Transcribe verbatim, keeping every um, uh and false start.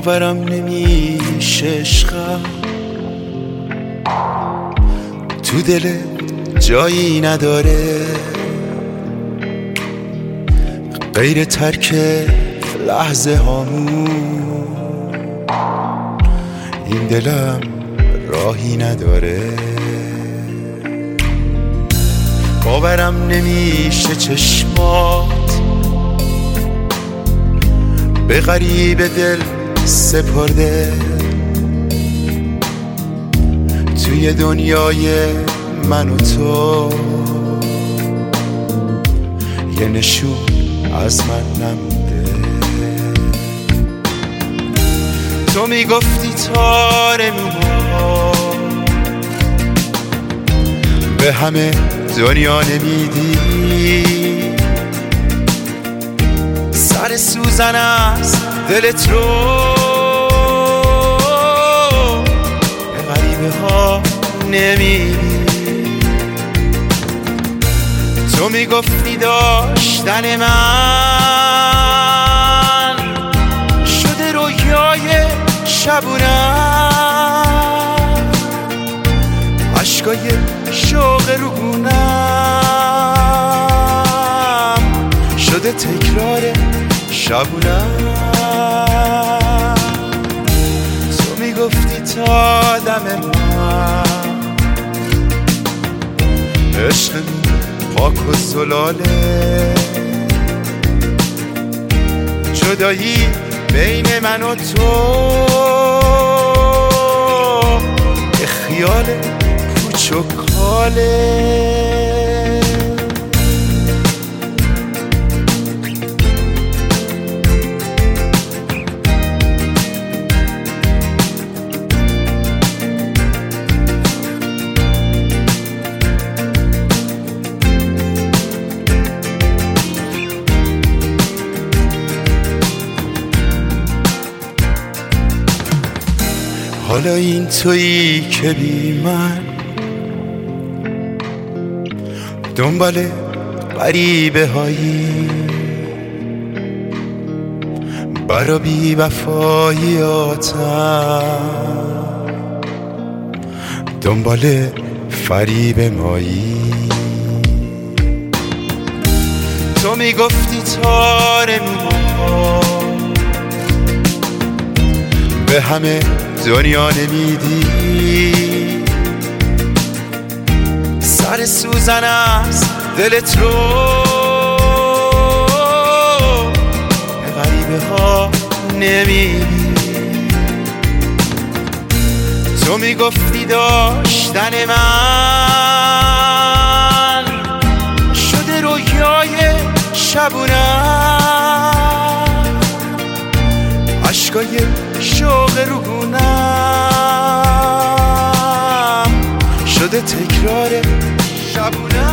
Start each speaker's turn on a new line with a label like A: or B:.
A: باورم نمیشه عشقم تو دل جایی نداره غیر ترک لحظه هامون این دلم راهی نداره باورم نمیشه چشمات به غریب دل سپرده توی دنیای من و تو یه نشون از من نمونده تو میگفتی تار موها به همه دنیا نمیدی سر سوزن از دلت رو به غریبه ها نمیدی تو میگفتی داشتن من شده رویای شبونم عشقای شوق روگونم شده تکرار شبونم تو میگفتی تا دم من عشق پاک و زلاله جدایی بین من و تو یه خیال پوچ و کاله حالا این تویی که بی من دنبال غریبه هایی برا بی وفاییاتم دنبال فریب مایی تو میگفتی تار موها به همه دنیا نمیدی سر سوزن از دلت رو به غریبه ها نمیدی تو میگفتی داشتن من شده رویای شبونم عشقای شوق روگونم شده تکرار شبونم